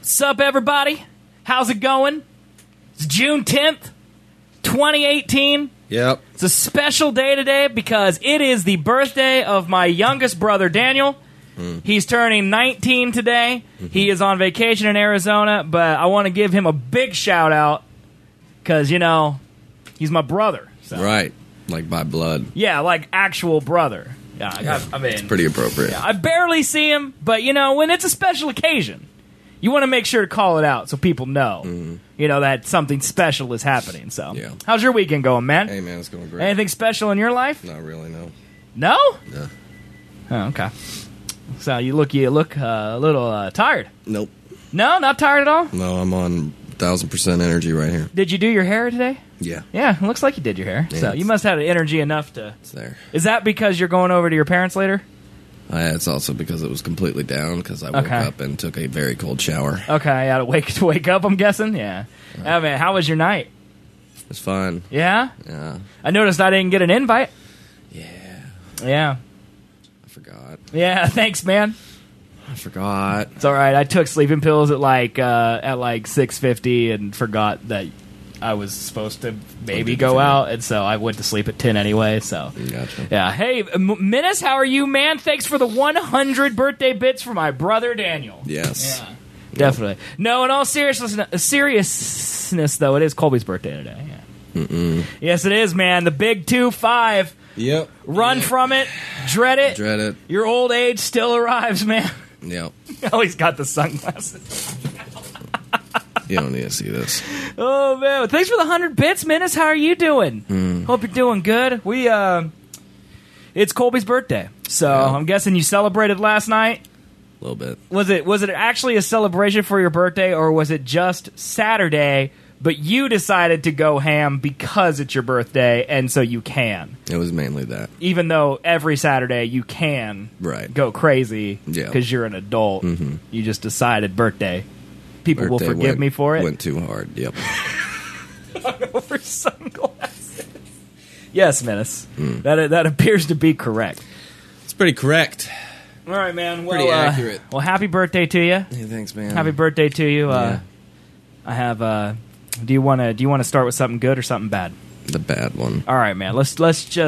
Sup, everybody? How's it going? It's June 10th, 2018. Yep. It's a special day today because it is the birthday of my youngest brother, Daniel. He's turning 19 today. He is on vacation in Arizona, but I want to give him a big shout out because, you know, he's my brother. So. Right. Like by blood. Yeah, like actual brother. Yeah, I mean, it's pretty appropriate. Yeah, I barely see him, but, you know, when it's a special occasion, you want to make sure to call it out so people know, you know, that something special is happening. So, yeah. How's your weekend going, man? Hey, man, it's going great. Anything special in your life? Not really, no. No? No. Oh, okay. So you look a little tired. Nope. No, not tired at all? No, I'm on 1,000% energy right here. Did you do your hair today? Yeah. Yeah, it looks like you did your hair. Yeah, so you must have energy enough to... It's there. Is that because you're going over to your parents later? It's also because it was completely down because I woke up and took a very cold shower. Okay, I had to wake up, I'm guessing? Yeah. I mean, how was your night? It's fun. Yeah? Yeah. I noticed I didn't get an invite. Yeah. Yeah. I forgot. Yeah, thanks, man. I forgot. It's all right. I took sleeping pills at like 6:50 and forgot that I was supposed to maybe go out, and so I went to sleep at 10 anyway. So, Gotcha. Yeah. Hey, Menace, how are you, man? Thanks for the 100 birthday bits for my brother Daniel. Yes. Yeah, definitely. No, in all seriousness, though, it is Colby's birthday today. Yeah. Yes, it is, man. The big 2-5. Yep. Run from it. Dread it. Dread it. Your old age still arrives, man. Yep. Oh, he's got the sunglasses. You don't need to see this. Oh, man. Well, thanks for the 100 bits, Menace. How are you doing? Hope you're doing good. It's Colby's birthday, so I'm guessing you celebrated last night? A little bit. Was it actually a celebration for your birthday, or was it just Saturday, but you decided to go ham because it's your birthday, and so you can? It was mainly that. Even though every Saturday you can go crazy because you're an adult. You just decided birthday. People will forgive me for it. Went too hard. Yep. Over sunglasses. Yes, Menace. That appears to be correct. It's pretty correct. All right, man. Well, pretty accurate. Well, happy birthday to you. Hey, thanks, man. Happy birthday to you. Yeah. I have. Do you want to start with something good or something bad? The bad one. All right, man. Let's.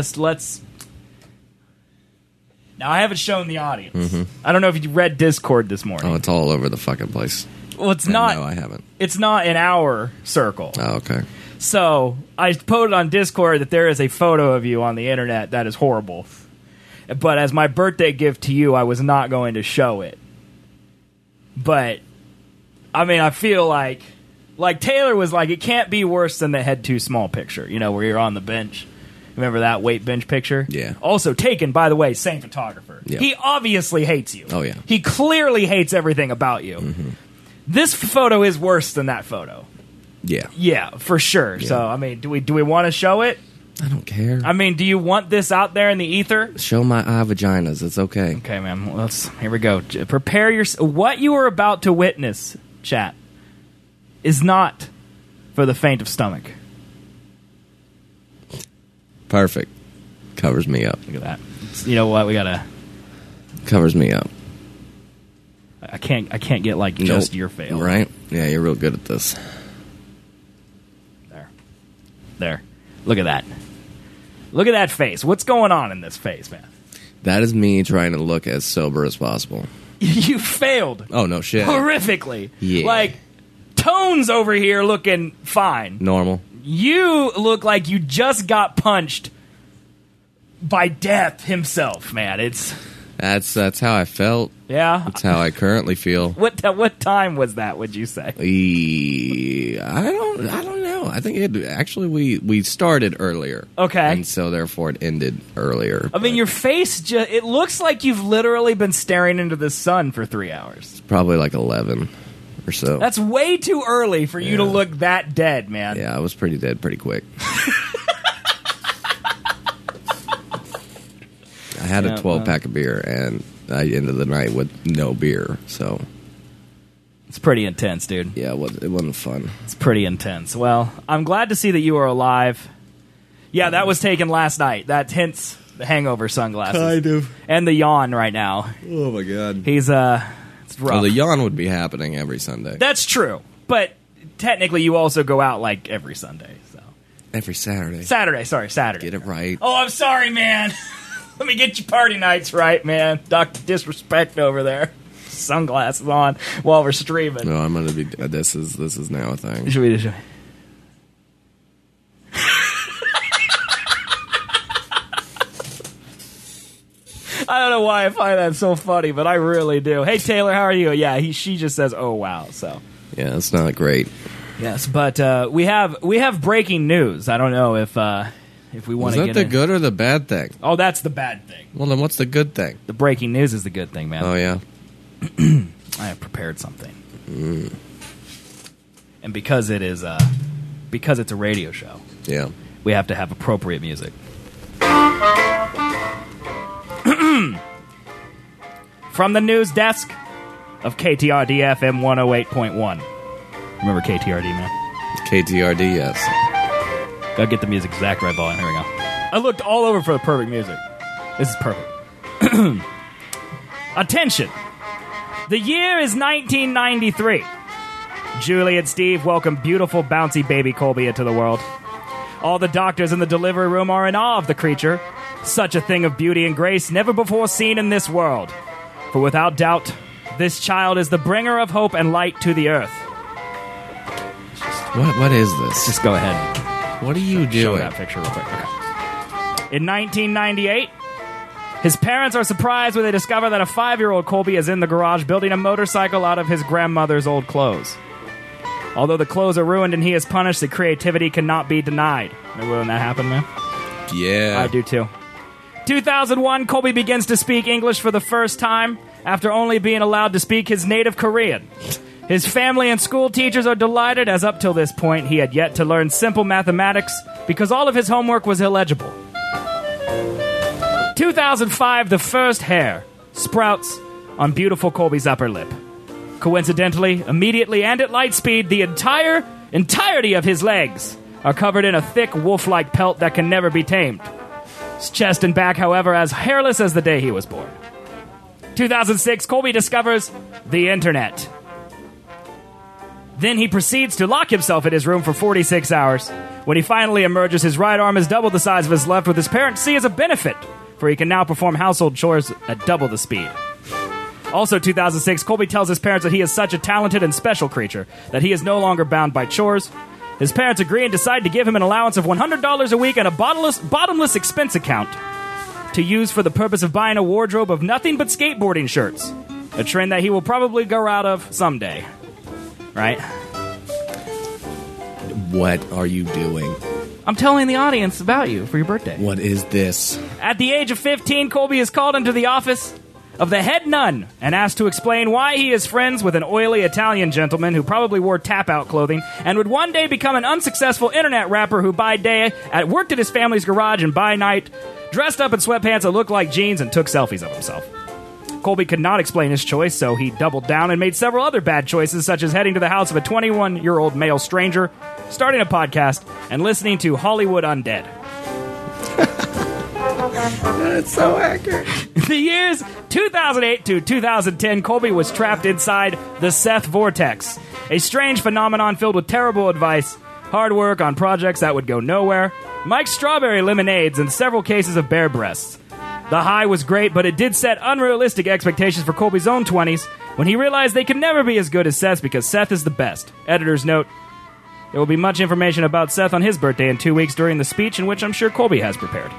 Now I haven't shown the audience. I don't know if you read Discord this morning. Oh, it's all over the fucking place. Well, it's not. No, I haven't. It's not in our circle. Oh, okay. So I posted on Discord that there is a photo of you on the internet that is horrible. But as my birthday gift to you, I was not going to show it. But I mean, I feel like Taylor was like, it can't be worse than the head too small picture. You know, where you're on the bench. Remember that weight bench picture? Yeah. Also taken, by the way, same photographer. Yep. He obviously hates you. Oh, yeah. He clearly hates everything about you. This photo is worse than that photo. Yeah. Yeah, for sure. Yeah. So, I mean, do we want to show it? I don't care. I mean, do you want this out there in the ether? Show my eye vaginas. It's okay. Okay, man. Well, here we go. Prepare your... What you are about to witness, chat, is not for the faint of stomach. Perfect. Covers me up. Look at that. You know what? We gotta... Covers me up. I can't get like just your fail. Right? Yeah, you're real good at this. There. Look at that. Look at that face. What's going on in this face, man? That is me trying to look as sober as possible. You failed. Oh, no shit. Horrifically. Yeah. Like, Tone's over here looking fine. Normal. You look like you just got punched by Death himself, man. That's how I felt. Yeah? That's how I currently feel. What time was that, would you say? I don't know. I think we started earlier. Okay. And so therefore it ended earlier. I mean, your face it looks like you've literally been staring into the sun for 3 hours. It's probably like 11 or so. That's way too early for you to look that dead, man. Yeah, I was pretty dead pretty quick. I had a 12-pack of beer, and I ended the night with no beer, so... It's pretty intense, dude. Yeah, it wasn't fun. It's pretty intense. Well, I'm glad to see that you are alive. Yeah, that was taken last night. That hints the hangover sunglasses. Kind of. And the yawn right now. Oh, my God. It's It's rough. Well, the yawn would be happening every Sunday. That's true, but technically you also go out like every Sunday. So Every Saturday. Saturday. Get it right. Oh, I'm sorry, man. Let me get your party nights right, man. Dr. Disrespect over there. Sunglasses on while we're streaming. No, I'm gonna be. This is now a thing. Should we? I don't know why I find that so funny, but I really do. Hey, Taylor, how are you? Yeah, she just says, "Oh wow." So Yeah, it's not great. yes, but we have breaking news. I don't know if we want Is to that get the in. good or the bad thing? Oh, that's the bad thing. Well, then what's the good thing? The breaking news is the good thing, man. Oh yeah. I have prepared something, and because it is because it's a radio show, Yeah. we have to have appropriate music. From the news desk of KTRD FM 108.1. Remember KTRD, man? KTRD, yes. Gotta get the music exact right volume. Here we go. I looked all over for the perfect music. This is perfect. Attention. The year is 1993. Julie and Steve welcome beautiful, bouncy baby Colby into the world. All the doctors in the delivery room are in awe of the creature. Such a thing of beauty and grace never before seen in this world. For without doubt, this child is the bringer of hope and light to the earth. What is this? Just go ahead. What are you Show doing? that picture real quick. Okay. In 1998, his parents are surprised when they discover that a 5-year-old Colby is in the garage building a motorcycle out of his grandmother's old clothes. Although the clothes are ruined and he is punished, the creativity cannot be denied. Remember when that happened, man? Yeah. I do too. 2001, Colby begins to speak English for the first time after only being allowed to speak his native Korean. His family and school teachers are delighted, as up till this point he had yet to learn simple mathematics because all of his homework was illegible. 2005, the first hair sprouts on beautiful Colby's upper lip. Coincidentally, immediately and at light speed, the entirety of his legs are covered in a thick wolf-like pelt that can never be tamed. His chest and back, however, as hairless as the day he was born. 2006, Colby discovers the internet. Then he proceeds to lock himself in his room for 46 hours. When he finally emerges, his right arm is double the size of his left, with his parents see as a benefit, for he can now perform household chores at double the speed. Also, 2006, Colby tells his parents that he is such a talented and special creature that he is no longer bound by chores. His parents agree and decide to give him an allowance of $100 a week and a bottomless expense account to use for the purpose of buying a wardrobe of nothing but skateboarding shirts, a trend that he will probably grow out of someday. Right? What are you doing? I'm telling the audience about you for your birthday. What is this? At the age of 15, Colby is called into the office of the head nun and asked to explain why he is friends with an oily Italian gentleman who probably wore tap-out clothing and would one day become an unsuccessful internet rapper who by day worked at his family's garage and by night dressed up in sweatpants that looked like jeans and took selfies of himself. Colby could not explain his choice, so he doubled down and made several other bad choices, such as heading to the house of a 21-year-old male stranger, starting a podcast, and listening to Hollywood Undead. That's so accurate. The years 2008 to 2010, Colby was trapped inside the Seth Vortex, a strange phenomenon filled with terrible advice, hard work on projects that would go nowhere, Mike's strawberry lemonades, and several cases of bare breasts. The high was great, but it did set unrealistic expectations for Colby's own 20s when he realized they could never be as good as Seth's because Seth is the best. Editor's note, there will be much information about Seth on his birthday in 2 weeks during the speech in which I'm sure Colby has prepared.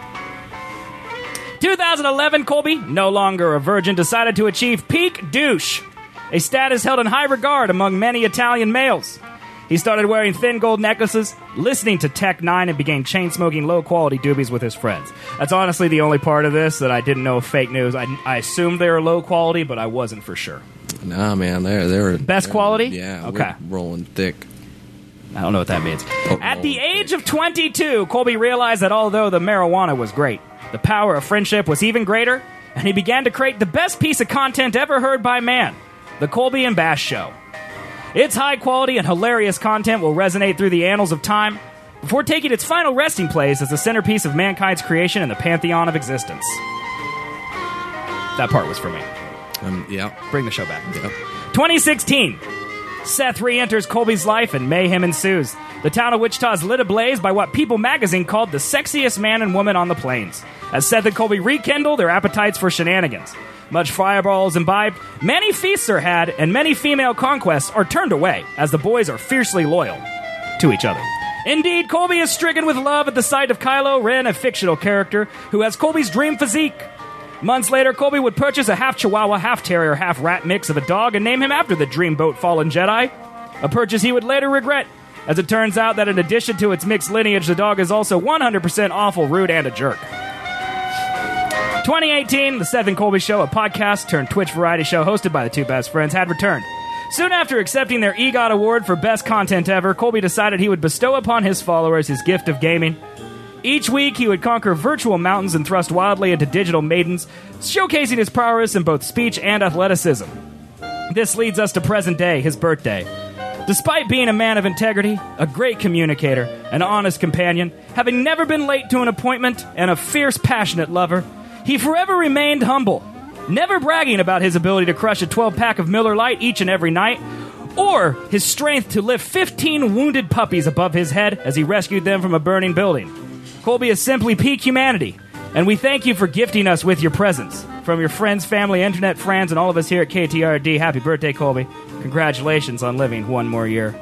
2011, Colby, no longer a virgin, decided to achieve peak douche, a status held in high regard among many Italian males. He started wearing thin gold necklaces, listening to Tech 9, and began chain-smoking low-quality doobies with his friends. That's honestly the only part of this that I didn't know fake news. I assumed they were low quality, but I wasn't for sure. Nah, man, they were Best quality? Yeah, Okay. we're rolling thick. I don't know what that means. At no. the age of 22, Colby realized that although the marijuana was great, the power of friendship was even greater, and he began to create the best piece of content ever heard by man, The Colby and Bash Show. Its high-quality and hilarious content will resonate through the annals of time before taking its final resting place as the centerpiece of mankind's creation in the pantheon of existence. That part was for me. Yeah. Bring the show back. Yep. 2016. Seth re-enters Colby's life and mayhem ensues. The town of Wichita is lit ablaze by what People magazine called the sexiest man and woman on the plains. As Seth and Colby rekindle their appetites for shenanigans. Much fireball is imbibed, many feasts are had, and many female conquests are turned away, as the boys are fiercely loyal to each other. Indeed, Colby is stricken with love at the sight of Kylo Ren, a fictional character who has Colby's dream physique. Months later, Colby would purchase a half Chihuahua, half Terrier, half Rat mix of a dog and name him after the dreamboat fallen Jedi. A purchase he would later regret, as it turns out that in addition to its mixed lineage, the dog is also 100% awful, rude, and a jerk. 2018, The Seth and Colby Show, a podcast turned Twitch variety show hosted by the two best friends, had returned. Soon after accepting their EGOT award for best content ever, Colby decided he would bestow upon his followers his gift of gaming. Each week, he would conquer virtual mountains and thrust wildly into digital maidens, showcasing his prowess in both speech and athleticism. This leads us to present day, his birthday. Despite being a man of integrity, a great communicator, an honest companion, having never been late to an appointment, and a fierce, passionate lover, he forever remained humble, never bragging about his ability to crush a 12-pack of Miller Lite each and every night, or his strength to lift 15 wounded puppies above his head as he rescued them from a burning building. Colby is simply peak humanity, and we thank you for gifting us with your presence. From your friends, family, internet friends, and all of us here at KTRD, happy birthday, Colby. Congratulations on living one more year.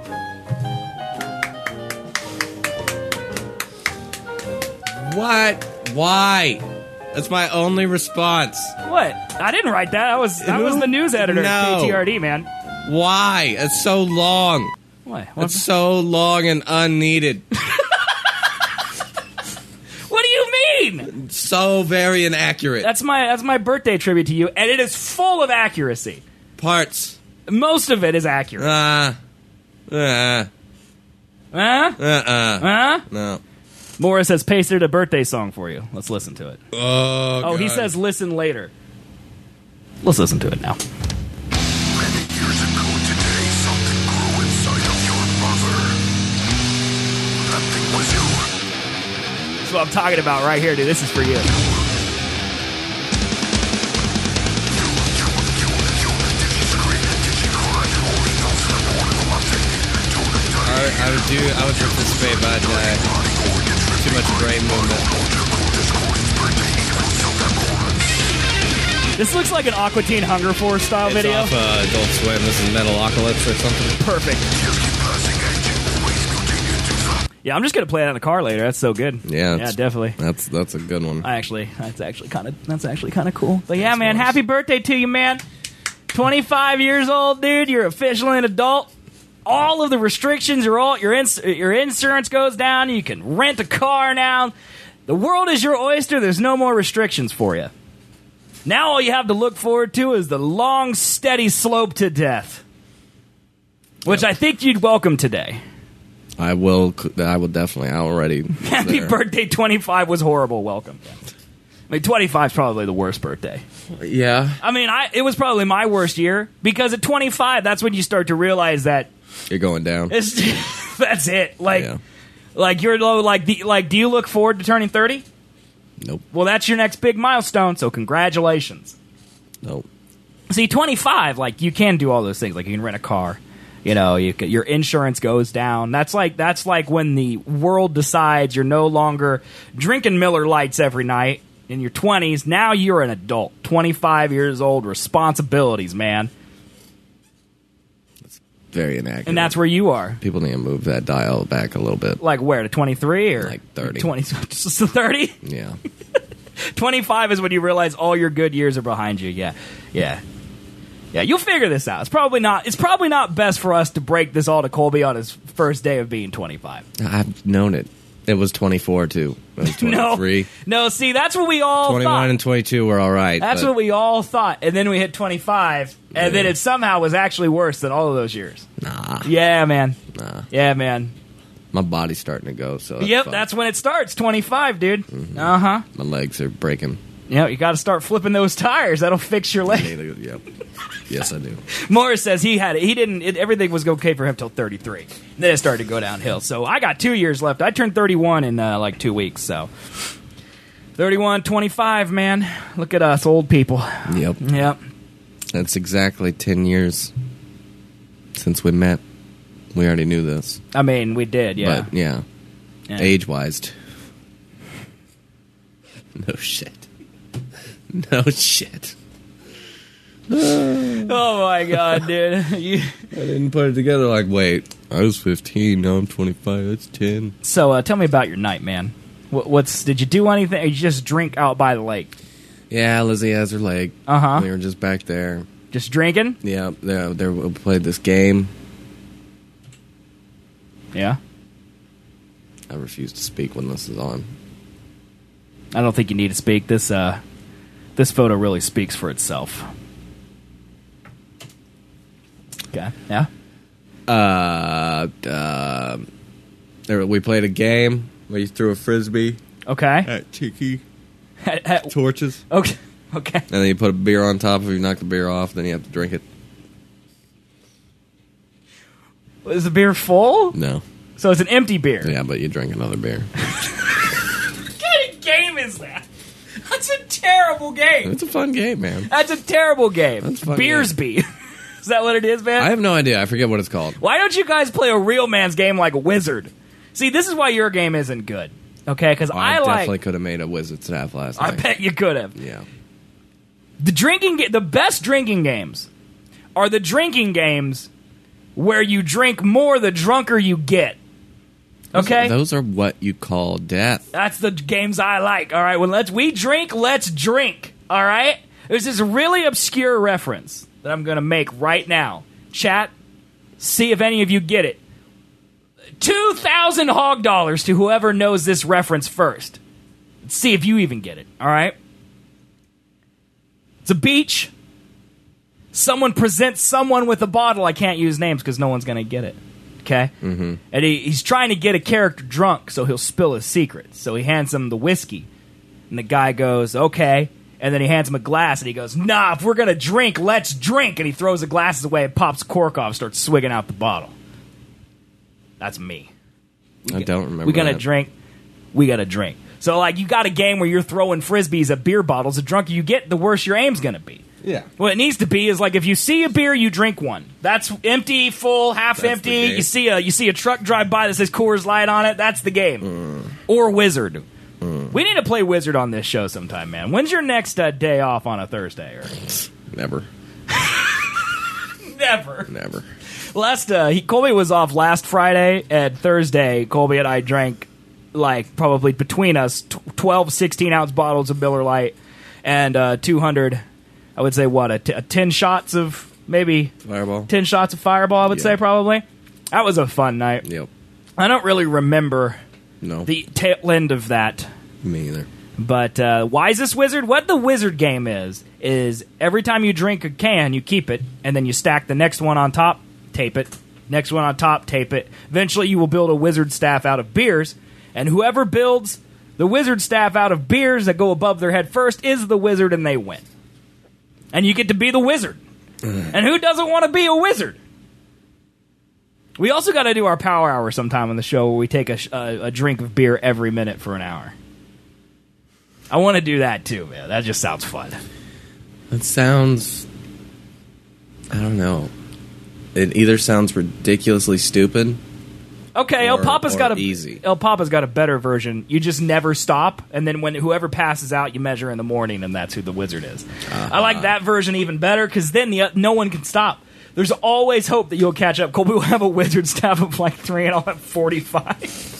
What? Why? That's my only response. What? I didn't write that. I was the news editor at KTRD, man. Why? It's so long. What? It's so long and unneeded. What do you mean? So very inaccurate. That's my birthday tribute to you, and it is full of accuracy. Parts. Most of it is accurate. No. Morris has pasted a birthday song for you. Let's listen to it. Oh, he says listen later. Let's listen to it now. Many years ago today, something grew inside of your mother. That thing was you. That's what I'm talking about right here, dude. This is for you. I would participate, but too much brain movement. This looks like an Aqua Teen Hunger Force style video. It's off Adult Swim. This is Metalocalypse or something. Perfect. Yeah, I'm just gonna play it in the car later. That's so good. Yeah, definitely. That's a good one. That's actually kind of cool. But yeah, man, happy birthday to you, man. 25 years old, dude. You're officially an adult. All of the restrictions are all your insurance goes down. You can rent a car now. The world is your oyster. There's no more restrictions for you. Now all you have to look forward to is the long, steady slope to death, which I think you'd welcome today. I will definitely. I already. Happy birthday, 25 was horrible. Welcome. I mean, 25 is probably the worst birthday. Yeah. I mean, it was probably my worst year because at 25, that's when you start to realize that you're going down. That's it. Like you're low. Do you look forward to turning 30? Nope. Well, that's your next big milestone. So congratulations. Nope. See, 25, like you can do all those things. Like you can rent a car. You know, your insurance goes down. That's like when the world decides you're no longer drinking Miller Lights every night in your 20s. Now you're an adult, 25 years old, responsibilities, man. That's very inaccurate. And that's where you are. People need to move that dial back a little bit. Like where, to 23 or? Like 30. 20, just 30? Yeah. 25 is when you realize all your good years are behind you. Yeah. Yeah, you'll figure this out. It's probably not best for us to break this all to Colby on his first day of being 25. I've known it. It was 24 too. It was 23. No, see, that's what we all 21 thought. and 22 were all right. That's what we all thought. And then we hit 25, and then it somehow was actually worse than all of those years. Nah. Yeah, man. Nah. Yeah, man. My body's starting to go, so Yep, fine. that's when it starts, 25, dude. Mm-hmm. Uh-huh. My legs are breaking. Yeah, you got to start flipping those tires. That'll fix your leg. Yep. Yes, I do. Morris says everything was okay for him till 33. Then it started to go downhill. So I got 2 years left. I turned 31 in like 2 weeks. So 31, 25, man. Look at us, old people. Yep. That's exactly 10 years since we met. We already knew this. I mean, we did, yeah. But, yeah. Age-wise. No shit. No shit. Oh, my God, dude. I didn't put it together like, wait, I was 15, now I'm 25, that's 10. So, tell me about your night, man. Did you do anything, or you just drink out by the lake? Yeah, Lizzie has her leg. Uh-huh. We were just back there. Just drinking? Yeah, we played this game. Yeah. I refuse to speak when this is on. I don't think you need to speak. This photo really speaks for itself. Okay. Yeah. We played a game where you threw a frisbee Okay. at tiki Okay. torches, Okay. and then you put a beer on top. If you knock the beer off, then you have to drink it. Is the beer full? No. So it's an empty beer. Yeah, but you drink another beer. What kind of game is that? That's a terrible game. It's a fun game, man. That's a terrible game. That's a fun Beersby. Is that what it is, man? I have no idea. I forget what it's called. Why don't you guys play a real man's game like Wizard? See, this is why your game isn't good. Okay, because I definitely could have made a wizard staff last I night. bet you could have. Yeah. The best drinking games are the drinking games where you drink more the drunker you get. Okay? Those are what you call death. That's the games I like. All right, when we drink, let's drink. All right? There's this really obscure reference that I'm going to make right now. Chat, see if any of you get it. 2,000 hog dollars to whoever knows this reference first. Let's see if you even get it. All right? It's a beach. Someone presents someone with a bottle. I can't use names because no one's going to get it. Okay? Mm-hmm. And he's trying to get a character drunk so he'll spill his secrets. So he hands him the whiskey. And the guy goes, okay. And then he hands him a glass and he goes, nah, if we're going to drink, let's drink. And he throws the glasses away and pops the cork off, starts swigging out the bottle. That's me. I don't remember. We got to that. drink. We got to drink. So, like, you got a game where you're throwing frisbees at beer bottles. The drunker you get, the worse your aim's going to be. Yeah. What it needs to be is like if you see a beer, you drink one. That's empty, full, half That's empty. the game. You see a truck drive by that says Coors Light on it. That's the game. Or Wizard. We need to play Wizard on this show sometime, man. When's your next day off on a Thursday? Or? Never. Never. Colby was off last Friday, and Thursday, Colby and I drank, like, probably between us, 12 16-ounce bottles of Miller Lite and 200, I would say, 10 shots of, maybe... Fireball. 10 shots of Fireball, I would say, probably. That was a fun night. Yep. I don't really remember the tail end of that. Me either. But Wisest Wizard, what the Wizard game is every time you drink a can, you keep it, and then you stack the next one on top, tape it. Next one on top, tape it. Eventually, you will build a wizard staff out of beers, and whoever builds the wizard staff out of beers that go above their head first is the wizard, and they win. And you get to be the wizard. And who doesn't want to be a wizard? We also got to do our power hour sometime on the show where we take a drink of beer every minute for an hour. I want to do that too, man. That just sounds fun. That sounds... I don't know. It either sounds ridiculously stupid. Okay, El Papa's got easy. El Papa's got a better version. You just never stop, and then when whoever passes out, you measure in the morning, and that's who the wizard is. I like that version even better because then no one can stop. There's always hope that you'll catch up. Colby will have a wizard staff of like 3, and I'll have 45.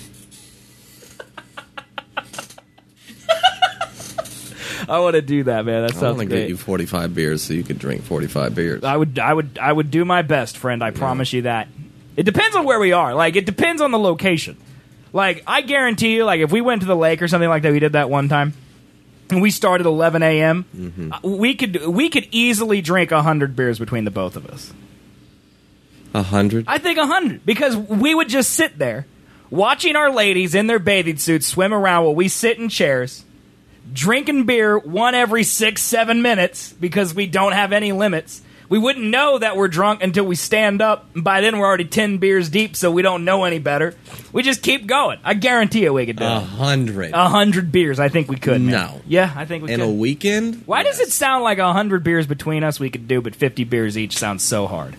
I want to do that, man. That sounds great. I want to get you 45 beers so you could drink 45 beers. I would do my best, friend. I promise you that. It depends on where we are. Like, it depends on the location. Like, I guarantee you, like, if we went to the lake or something like that, we did that one time, and we started at 11 a.m., we could easily drink 100 beers between the both of us. 100? I think 100, because we would just sit there, watching our ladies in their bathing suits swim around while we sit in chairs, drinking beer one every 6-7 minutes, because we don't have any limits. We wouldn't know that we're drunk until we stand up, and by then we're already 10 beers deep, so we don't know any better. We just keep going. I guarantee you we could do it. 100. 100 beers, I think we could, man. No. Yeah, I think we In could. a weekend? Why does it sound like 100 beers between us we could do, but 50 beers each sounds so hard?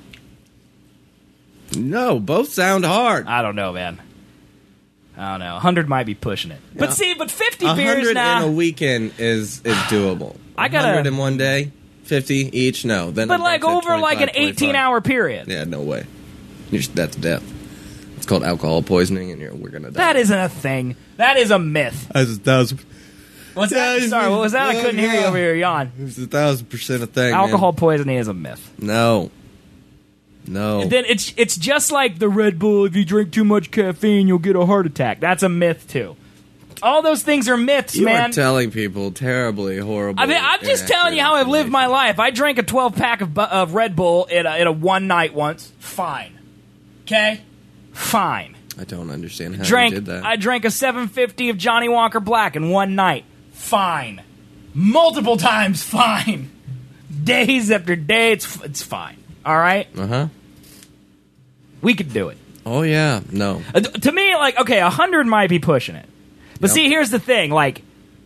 No, both sound hard. I don't know, man. I don't know. 100 might be pushing it. But Yeah. see, but 50 100 beers now. in a weekend is doable. I gotta- 100 in one day, 50 each. No, then But I'm like back to over like an 25. 18-hour period. Yeah, no way. That's death. It's called alcohol poisoning, and we're gonna die. That isn't a thing. That is a myth. That's 1,000. What's that? Sorry, what was that? I couldn't hear you over here yawn. It's 1,000% a thing. Alcohol poisoning is a myth. Man. No. Then it's just like the Red Bull. If you drink too much caffeine, you'll get a heart attack. That's a myth too. All those things are myths, You man. are telling people terribly horrible. I mean, I'm just telling you how I've lived my life. I drank a 12-pack of Red Bull in a one night once. Fine. Okay? Fine. I don't understand how you did that. I drank a 750 of Johnny Walker Black in one night. Fine. Multiple times. Fine. Days after day, it's fine. All right? Uh-huh. We could do it. Oh, yeah. No. To me, like, okay, 100 might be pushing it. But Yep. see, here's the thing. Like,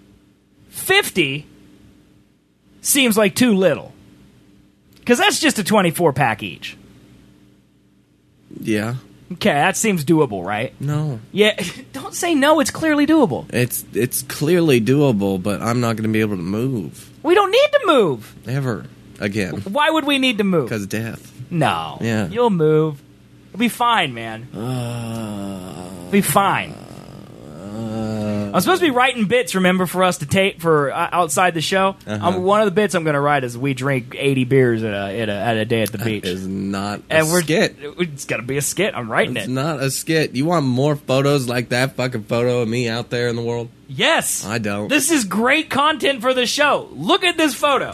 50 seems like too little. Because that's just a 24-pack each. Yeah. Okay, that seems doable, right? No. Yeah, don't say no. It's clearly doable. It's clearly doable, but I'm not going to be able to move. We don't need to move. Ever. Again. Why would we need to move? Because death. No. Yeah. You'll move. It'll be fine, man. It'll be fine. I'm supposed to be writing bits, remember, for us to tape for outside the show. One of the bits I'm going to write is we drink 80 beers at a day at the beach. Is not a And skit. It's got to be a skit. I'm writing It's it. not a skit. You want more photos like that fucking photo of me out there in the world? Yes. I don't. This is great content for the show. Look at this photo.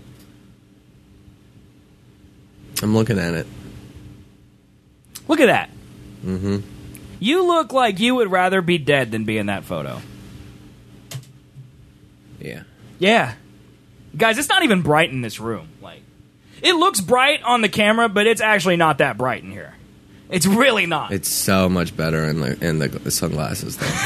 I'm looking at it. Look at that. Mm-hmm. You look like you would rather be dead than be in that photo. Yeah. Yeah. Guys, it's not even bright in this room. Like, it looks bright on the camera, but it's actually not that bright in here. It's really not. It's so much better in the sunglasses, though.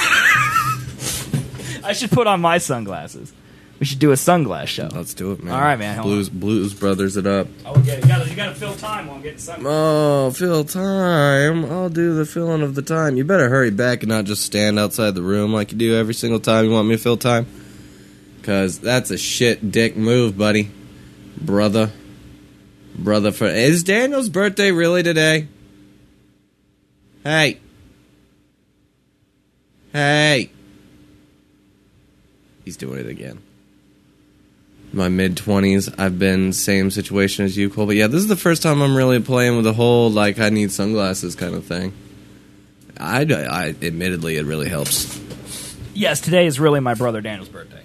I should put on my sunglasses. We should do a sunglass show. Let's do it, man. All right, man. Blues Brothers it up. Oh, okay. You gotta fill time while I'm getting sunglasses. Oh, fill time. I'll do the filling of the time. You better hurry back and not just stand outside the room like you do every single time you want me to fill time. Because that's a shit dick move, buddy. Brother. Is Daniel's birthday really today? Hey. He's doing it again. My mid-20s, I've been same situation as you, Cole. But yeah, this is the first time I'm really playing with the whole, like, I need sunglasses kind of thing. I admittedly, it really helps. Yes, today is really my brother Daniel's birthday.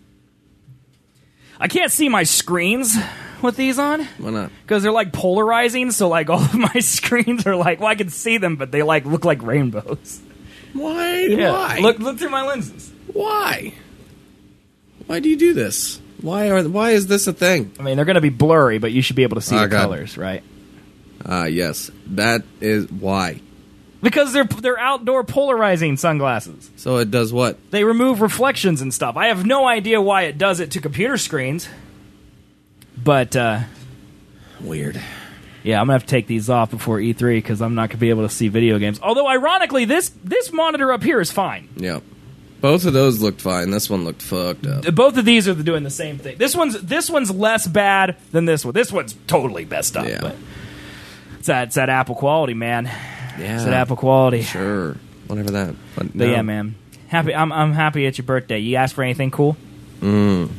I can't see my screens with these on. Why not? Because they're like polarizing, so like all of my screens are like, well, I can see them, but they like look like rainbows. Why? Yeah. Why? Look through my lenses. Why? Why do you do this? Why is this a thing? I mean, they're going to be blurry, but you should be able to see Oh, the God. colors, right? Yes. That is why. Because they're outdoor polarizing sunglasses. So it does what? They remove reflections and stuff. I have no idea why it does it to computer screens. But, Weird. yeah, I'm going to have to take these off before E3 because I'm not going to be able to see video games. Although, ironically, this monitor up here is fine. Yep. Both of those looked fine. This one looked fucked up. Both of these are doing the same thing. This one's less bad than this one. This one's totally messed up. Yeah. But it's that Apple quality, man. Yeah. It's that Apple quality. Sure. Whatever that. But But yeah, man. Happy. I'm happy it's your birthday. You asked for anything cool? No.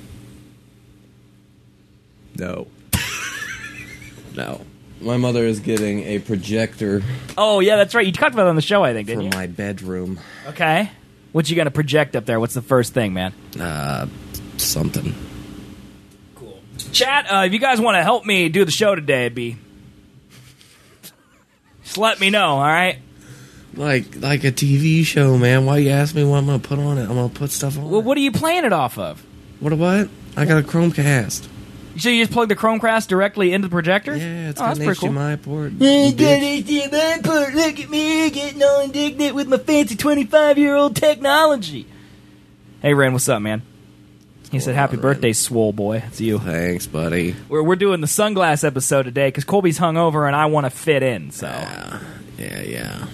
No. My mother is getting a projector Oh yeah, that's right. You talked about it on the show, I think, for didn't you? my bedroom. Okay. What you gonna project up there? What's the first thing, man? Something. Cool. Chat. If you guys want to help me do the show today, it'd be just let me know. All right. Like a TV show, man. Why you ask me what I'm gonna put on it? I'm gonna put stuff on Well, it. what are you playing it off of? What? I got a Chromecast. So you just plug the Chromecast directly into the projector? Yeah, it's Oh, got that's an pretty cool. HDMI port. HDMI port. Look at me getting all indignant with my fancy 25-year-old technology. Hey, Ren, what's up, man? He said, "Happy birthday, swole boy." It's you. Thanks, buddy. We're doing the sunglass episode today because Colby's hungover and I want to fit in. So, Yeah.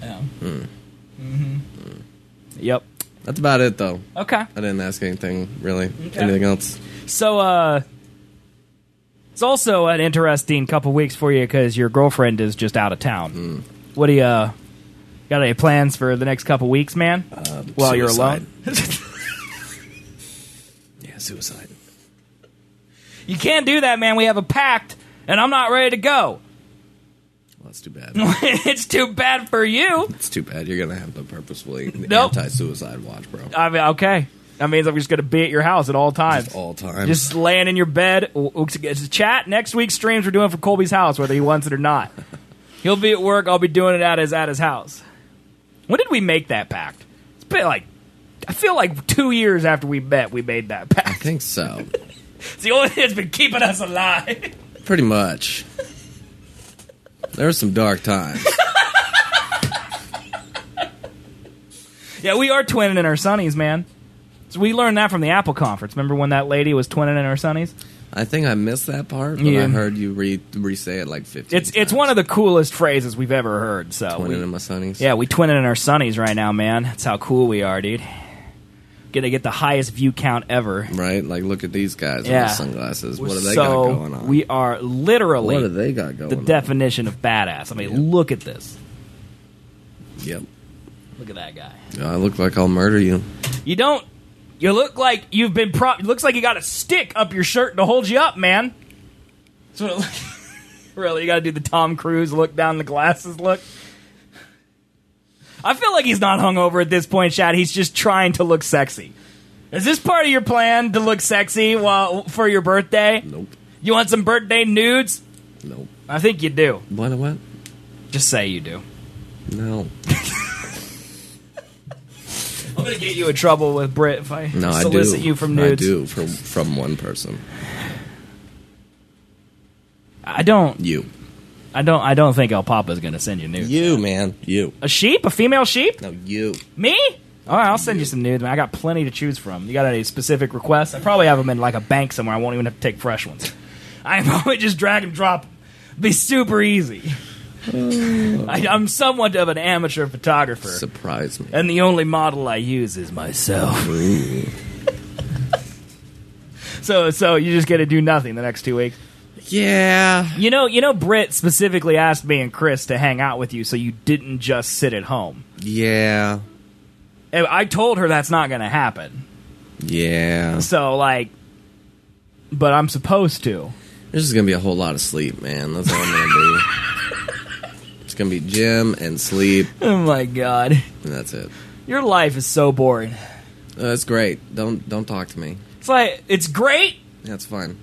Yep. That's about it, though. Okay. I didn't ask anything, really. Okay. Anything else? So, it's also an interesting couple weeks for you because your girlfriend is just out of town. What do you got? Any plans for the next couple weeks, man? While you're alone. Suicide. You can't do that, man. We have a pact, and I'm not ready to go. Well, that's too bad. It's too bad for you. It's too bad. You're going to have to purposefully Nope. anti-suicide watch, bro. I mean, okay. That means I'm just going to be at your house at all times. Just all time. Just laying in your bed. It's a chat. Next week's streams we're doing from Colby's house, whether he wants it or not. He'll be at work. I'll be doing it at his house. When did we make that pact? It's been I feel like 2 years after we met, we made that pact. I think so. It's the only thing that's been keeping us alive. Pretty much. There were some dark times. Yeah, we are twinning in our sunnies, man. So we learned that from the Apple conference. Remember when that lady was twinning in her sunnies? I think I missed that part, but Yeah. I heard you re-say it like 15 It's times. one of the coolest phrases we've ever heard. So Twinning in my sunnies. yeah, we twinning in our sunnies right now, man. That's how cool we are, dude. Gonna get the highest view count ever. Right? Like, look at these guys with Yeah. the sunglasses. What do they So got going on? we are literally What do they got going the on? definition of badass. I mean, look at this. Yep. Look at that guy. I look like I'll murder you. You don't. You look like you've been. Looks like you got a stick up your shirt to hold you up, man. That's what it really, you got to do the Tom Cruise look down the glasses look. I feel like he's not hungover at this point, Chad. He's just trying to look sexy. Is this part of your plan to look sexy for your birthday? Nope. You want some birthday nudes? Nope. I think you do. What? Just say you do. No. I'm gonna get you in trouble with Britt if I No, I do. solicit you from nudes. I do, from one person. I don't. You. I don't think El Papa's gonna send you nudes. You, man. You. A sheep? A female sheep? No, you. Me? All right, I'll send you some nudes, man. I got plenty to choose from. You got any specific requests? I probably have them in like a bank somewhere. I won't even have to take fresh ones. I probably just drag and drop. Be super easy. I'm somewhat of an amateur photographer, Surprise me. and the only model I use is myself. So you just get to do nothing the next 2 weeks. Yeah. You know, Britt specifically asked me and Chris to hang out with you, so you didn't just sit at home. Yeah. And I told her that's not going to happen. Yeah. So, but I'm supposed to. There's just going to be a whole lot of sleep, man. That's all I'm going to do. It's going to be gym and sleep, Oh my God, and that's it. your life is so boring. That's great. Don't talk to me. It's great. That's fine.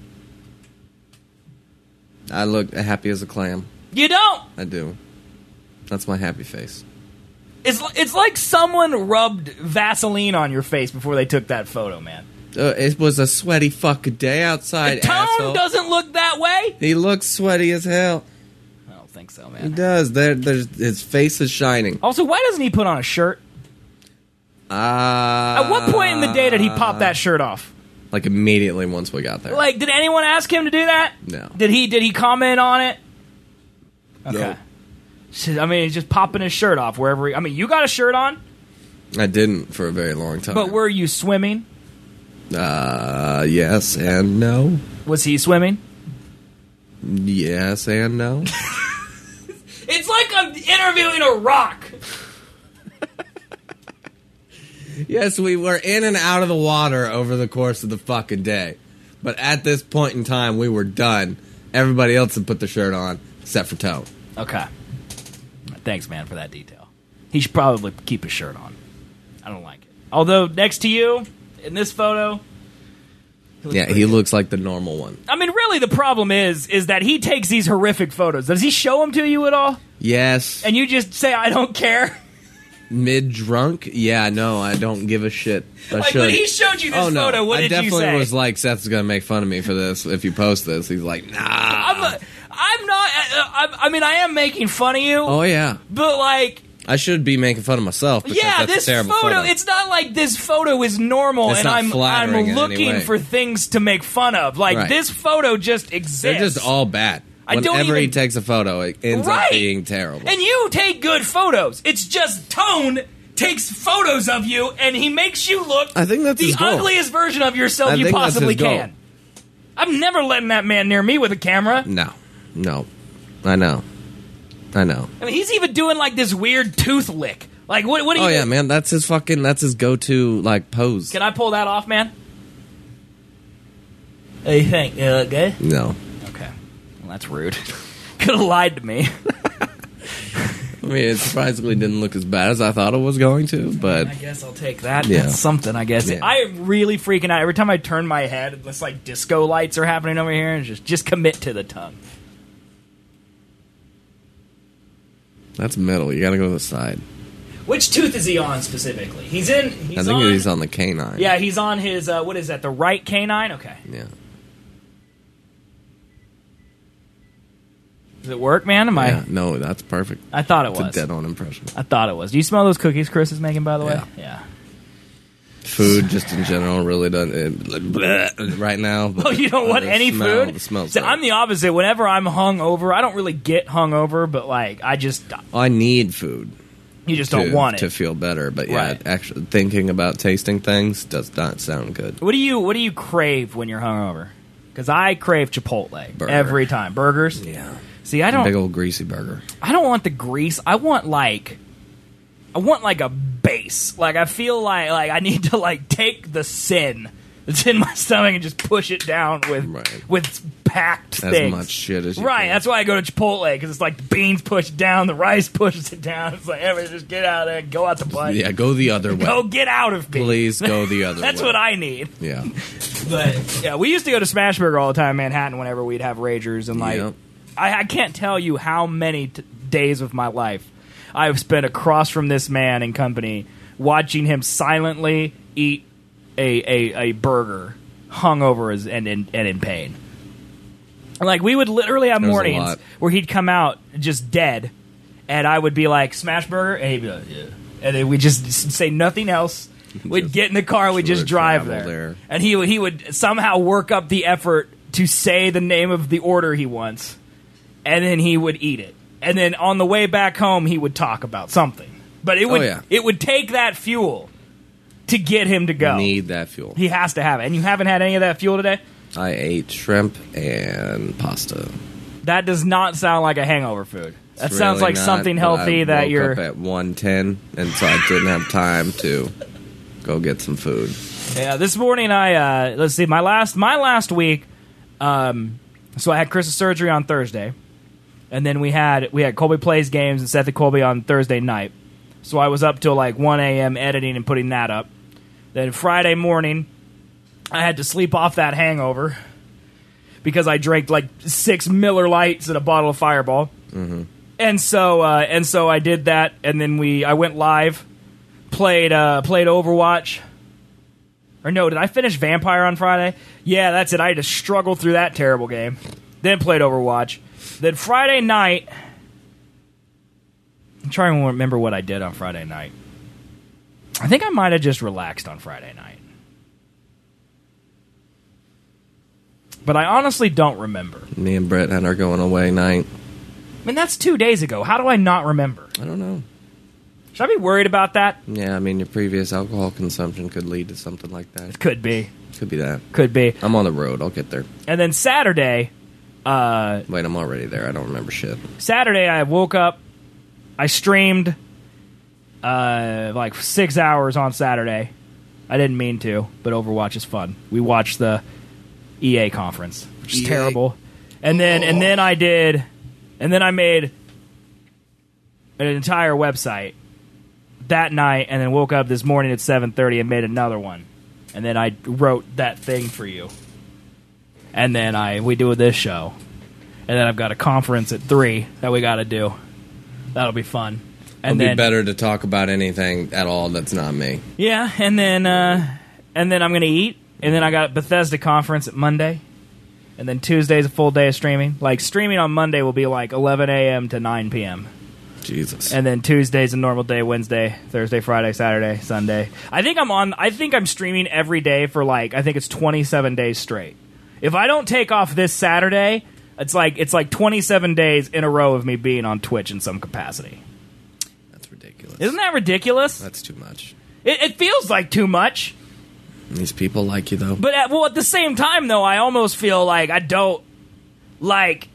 I look happy as a clam. You don't. I do. That's my happy face. It's like someone rubbed Vaseline on your face before they took that photo, man. It was a sweaty fucking day outside, Tone asshole. doesn't look that way. He looks sweaty as hell. I don't think so, He man. does. His face is shining. Also, why doesn't he put on a shirt? At what point in the day did he pop that shirt off? Like immediately once we got there. Like, did anyone ask him to do that? No. Did he comment on it? Okay. No. Shit, I mean, he's just popping his shirt off wherever I mean, you got a shirt on, I didn't for a very long time. but were you swimming? Yes and no. Was he swimming? Yes and no. It's like I'm interviewing a rock. Yes, we were in and out of the water over the course of the fucking day. But at this point in time, we were done. Everybody else had put the shirt on, except for Toe. Okay. Thanks, man, for that detail. He should probably keep his shirt on. I don't like it. Although, next to you, in this photo... He looks like the normal one. I mean, really, the problem is that he takes these horrific photos. Does he show them to you at all? Yes. And you just say, I don't care? Mid drunk? Yeah, no, I don't give a shit. I Like should. when he showed you this Oh, no. photo, what I did you definitely say? was like, Seth's gonna make fun of me for this if you post this. He's like, nah. I'm not. I mean, I am making fun of you, Oh yeah, but like, I should be making fun of myself. Because yeah, that's this a terrible photo. It's not like this photo is normal, It's and not I'm flattering in any looking way. for things to make fun of. Like Right. this photo just exists. They're just all bad. I don't Whenever he even- takes a photo, it ends Right. up being terrible. And you take good photos. It's just Tone takes photos of you, and he makes you look I think that's the his goal. ugliest version of yourself I you think that's possibly his goal. can. I'm never letting that man near me with a camera. No, I know. I mean, he's even doing like this weird tooth lick. Like, what do you Oh yeah, man, that's his go-to like pose. Can I pull that off, man? What do you think? You look good? No, Okay. Well, that's rude. Could have lied to me. I mean it surprisingly didn't look as bad as I thought it was going to, but I guess I'll take that. Yeah. That's something, I guess. Yeah. I am really freaking out. Every time I turn my head, it's like disco lights are happening over here, and just commit to the tongue. that's middle. You gotta go to the side. Which tooth is he on specifically? He's I think he's on the canine. Yeah, he's on his, what is that, the right canine? Okay. Yeah. Does it work, man? Am Yeah, no, that's perfect. I thought it It's a was. dead-on impression. I thought it was. Do you smell those cookies Chris is making, by the way? Yeah. Yeah. Food, just in general, really doesn't right now. But Oh, you don't want the any smell, food? The smells. See, I'm the opposite. Whenever I'm hungover, I don't really get hungover, but like I need food. you just don't want it. to feel better. But yeah, Right. actually thinking about tasting things does not sound good. What do you crave when you're hungover? Because I crave Chipotle Burger. every time. Burgers. Yeah, See, I big don't. old greasy burger. I don't want the grease. I want like a base. Like I feel like I need to like take the sin that's in my stomach and just push it down Right. with packed As things. much shit as you Right. can. That's why I go to Chipotle because it's like the beans push it down, the rice pushes it down. It's like everybody just get out of there, go out the butt. Yeah, go the other way. Go get out of me. Please go the other way. That's what I need. Yeah. But yeah, we used to go to Smashburger all the time in Manhattan whenever we'd have Ragers, and like Yep. I can't tell you how many days of my life I've spent across from this man and company watching him silently eat a burger, hungover and in pain. Like we would literally have There's a mornings lot. where he'd come out just dead, and I would be like Smashburger, and he'd be like, yeah, and then we just say nothing else. We'd Just get in the car, we'd just sort of drive travel there. there. And he would somehow work up the effort to say the name of the order he wants, and then he would eat it. And then on the way back home, he would talk about something. But it would yeah. it would take that fuel to get him to go. Need that fuel. He has to have it. And you haven't had any of that fuel today? I ate shrimp and pasta. That does not sound like a hangover food. That It's sounds really like not, something but healthy I that woke you're. up at 1:10, and so I didn't have time to go get some food. Yeah, this morning I let's see my last week. So I had Chris's surgery on Thursday, and then we had Colby Plays games and Seth and Colby on Thursday night. So I was up till like 1 a.m. editing and putting that up. Then Friday morning, I had to sleep off that hangover because I drank like 6 Miller Lights and a bottle of Fireball. Mm-hmm. And so I did that, and then I went live, played Overwatch. Or no, did I finish Vampire on Friday? Yeah, that's it. I had to struggle through that terrible game. Then played Overwatch. Then Friday night, I'm trying to remember what I did on Friday night. I think I might have just relaxed on Friday night. But I honestly don't remember. Me and Brett had our going away night. I mean, that's 2 days ago. How do I not remember? I don't know. Should I be worried about that? Yeah, I mean, your previous alcohol consumption could lead to something like that. Could be. Could be that. Could be. I'm on the road. I'll get there. And then Saturday, Wait, I'm already there. I don't remember shit. I woke up. I streamed like 6 hours on Saturday. I didn't mean to, but Overwatch is fun. We watched the EA conference, which is EA. terrible. And then I made an entire website that night, and then woke up this morning at 7:30 and made another one. And then I wrote that thing for you. And then we do this show. And then I've got a conference at 3 that we got to do. That'll be fun. And It'll then be better to talk about anything at all that's not me. Yeah, and then I'm gonna eat, and then I got Bethesda conference at Monday, and then Tuesday's a full day of streaming. Like streaming on Monday will be like 11 a.m. to 9 p.m. Jesus. And then Tuesday's a normal day. Wednesday, Thursday, Friday, Saturday, Sunday. I think I'm streaming every day for I think it's 27 days straight. If I don't take off this Saturday, it's like 27 days in a row of me being on Twitch in some capacity. That's ridiculous. Isn't that ridiculous? That's too much. It feels like too much. These people like you, though. But at the same time, though, I almost feel like I don't I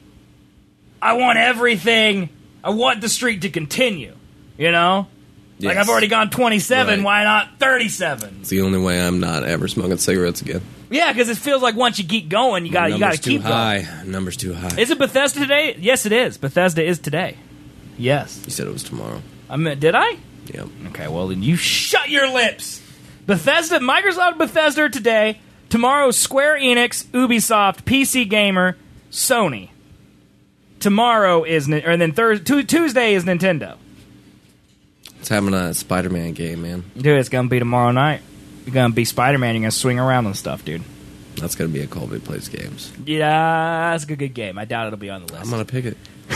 want everything. I want the streak to continue. You know, Yes. I've already gone 27. Right. Why not 37? It's the only way I'm not ever smoking cigarettes again. Yeah, because it feels like once you keep going, you got to keep going. Numbers too high. Is it Bethesda today? Yes, it is. Bethesda is today. Yes. You said it was tomorrow. Did I? Yep. Okay, well then you shut your lips. Microsoft Bethesda are today. Tomorrow, Square Enix, Ubisoft, PC Gamer, Sony. Tomorrow is, and then Tuesday is Nintendo. It's having a Spider-Man game, man. Dude, it's gonna be tomorrow night. You're gonna be Spider-Man. You're gonna swing around and stuff, dude. That's gonna be a Colby Plays Games. Yeah, that's a good game. I doubt it'll be on the list. I'm gonna pick it.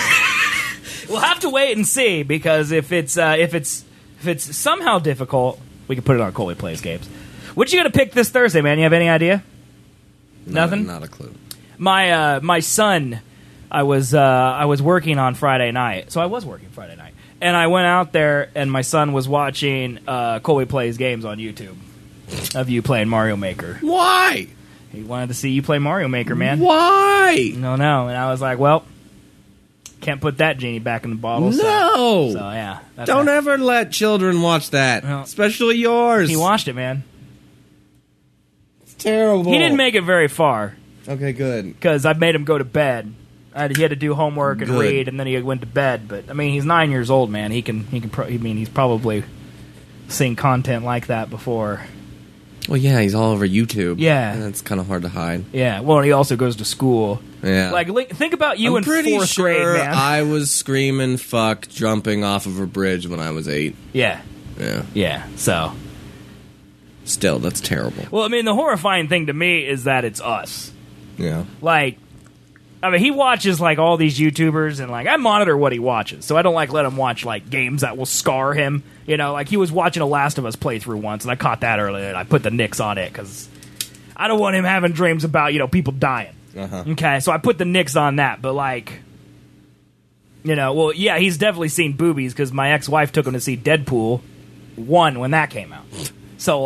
We'll have to wait and see because if it's somehow difficult, we can put it on Colby Plays Games. What you gonna pick this Thursday, man? You have any idea? Nothing. Not a clue. My son, I was working on Friday night, so I was working Friday night, and I went out there, and my son was watching Colby Plays Games on YouTube of you playing Mario Maker. Why? He wanted to see you play Mario Maker, man. Why? No, and I was like, well, can't put that genie back in the bottle. No. So yeah, Don't ever let children watch that, No. especially yours. He watched it, man. It's terrible. He didn't make it very far Okay, good. because I made him go to bed. He had to do homework and Good. read, and then he went to bed. But I mean, he's 9 years old, man. He's probably seen content like that before. Well, yeah, he's all over YouTube. Yeah. And it's kind of hard to hide. Yeah. Well, he also goes to school. Yeah. Think about you I'm in pretty 4th sure grade, man. I was screaming fuck jumping off of a bridge when I was 8. Yeah. Yeah. So, Still, that's terrible. well, I mean, the horrifying thing to me is that it's us. Yeah. He watches all these YouTubers, and I monitor what he watches, so I don't let him watch games that will scar him. You know, he was watching a Last of Us playthrough once, and I caught that earlier, and I put the nix on it because I don't want him having dreams about people dying. Uh-huh. Okay, so I put the nix on that, but yeah, he's definitely seen boobies because my ex-wife took him to see Deadpool 1 when that came out. So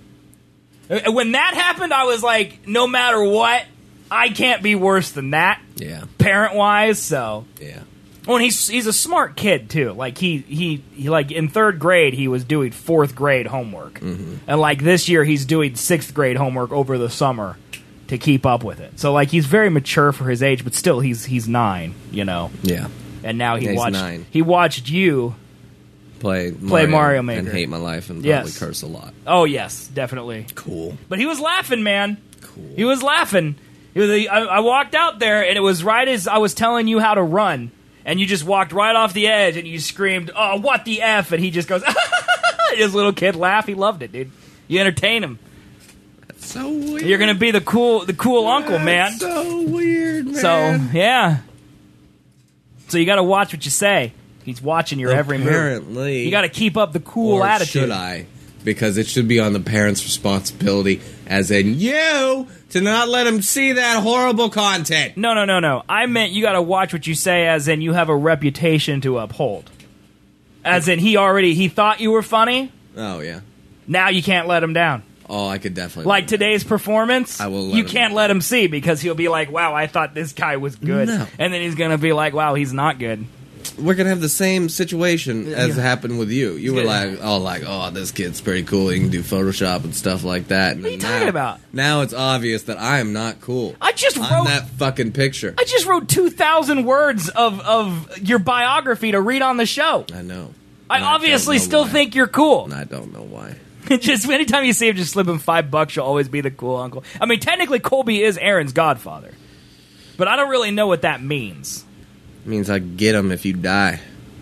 when that happened, I was like, no matter what, I can't be worse than that. Yeah. Parent-wise, so. Yeah. Well, and he's a smart kid too. He in 3rd grade he was doing 4th grade homework, and this year he's doing 6th grade homework over the summer to keep up with it. So he's very mature for his age, but still he's 9, you know. Yeah. And now he's 9. He watched you Play Mario Maker and hate my life and Yes. probably curse a lot. Oh yes, definitely. Cool. But he was laughing, man. Cool. He was laughing. I walked out there, and it was right as I was telling you how to run, and you just walked right off the edge, and you screamed, "Oh, what the F?" And he just goes, his little kid laugh. He loved it, dude. You entertain him. That's so weird. You're going to be the cool uncle, man. That's so weird, man. So, yeah. So you got to watch what you say. He's watching your every move. Apparently. You got to keep up the cool or attitude. should I? Because it should be on the parents' responsibility, as in you, to not let them see that horrible content. No. I meant you got to watch what you say, as in you have a reputation to uphold. As in he thought you were funny. Oh, yeah. Now you can't let him down. Oh, I could definitely. Like today's performance, I will you can't let him see because he'll be like, wow, I thought this guy was good. No. And then he's going to be like, wow, he's not good. We're going to have the same situation as happened with you. You were Yeah. oh, this kid's pretty cool. He can do Photoshop and stuff like that. What are you talking about? Now it's obvious that I am not cool. I just I'm wrote that fucking picture. I just wrote 2,000 words of your biography to read on the show. I know. I And obviously don't know still why. think you're cool. And I don't know why. Just anytime you see him, just slip him $5. You'll always be the cool uncle. I mean, technically, Colby is Aaron's godfather, but I don't really know what that means. It means I get him if you die.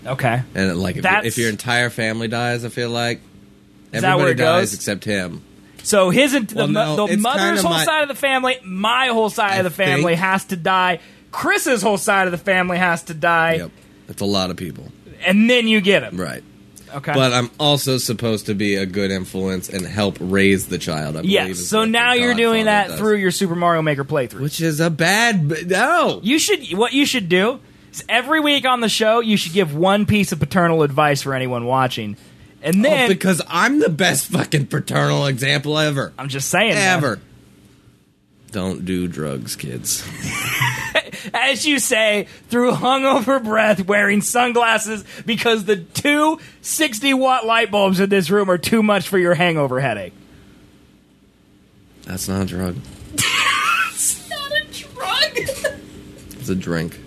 Okay. And like if your entire family dies, I feel like Is that where everybody it dies goes? except him. So the it's mother's kinda whole side of the family, my whole side of the family think- has to die. Chris's whole side of the family has to die. Yep. That's a lot of people. And then you get him. Right. Okay. But I'm also supposed to be a good influence and help raise the child. I believe yes. is So what now the you're doing Godfather that does. through your Super Mario Maker playthrough. Which is a bad... No! What you should do is every week on the show, you should give one piece of paternal advice for anyone watching. And then... because I'm the best fucking paternal example ever. I'm just saying. Ever. Don't do drugs, kids. As you say, through hungover breath, wearing sunglasses because the two 60-watt light bulbs in this room are too much for your hangover headache. That's not a drug. It's not a drug. It's a drink.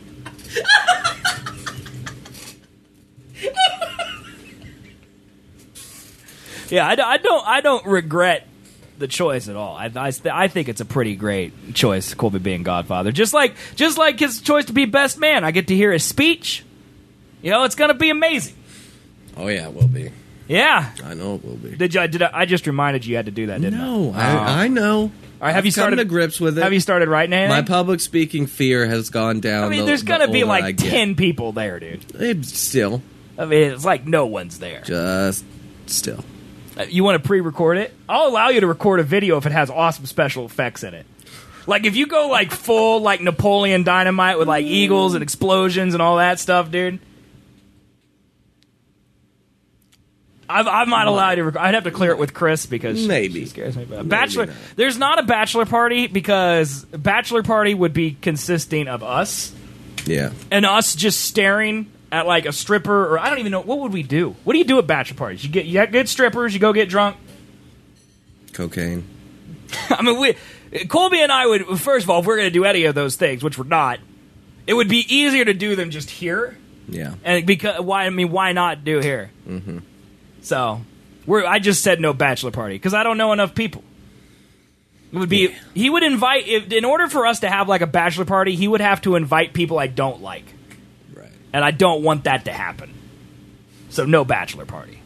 Yeah, I don't regret the choice at all. I think it's a pretty great choice, Colby being Godfather. Just like his choice to be best man. I get to hear his speech. You know, it's gonna be amazing. Oh, yeah, it will be. Yeah. I know it will be. I just reminded you had to do that, didn't I? No, I know. All right, have you I've come started to grips with it? Have you started writing anything? My public speaking fear has gone down. I mean, there's gonna be older I like get. 10 people there, dude. Still. I mean, it's like no one's there. Just still. You want to pre-record it? I'll allow you to record a video if it has awesome special effects in it. Like if you go like full like Napoleon Dynamite with like eagles and explosions and all that stuff, dude. I might allow you to record. I'd have to clear it with Chris because Maybe. she scares me. But Maybe bachelor, not. there's not a bachelor party because bachelor party would be consisting of us Yeah. and us just staring at like a stripper, or I don't even know, what would we do? What do you do at bachelor parties? You get good strippers, you go get drunk. Cocaine. I mean, Colby and I would, first of all, if we're going to do any of those things, which we're not, it would be easier to do them just here. Yeah. And because why not do here? Mm-hmm. So, I just said no bachelor party because I don't know enough people. It would be he would invite in order for us to have like a bachelor party, he would have to invite people I don't like. Right. And I don't want that to happen. So no bachelor party.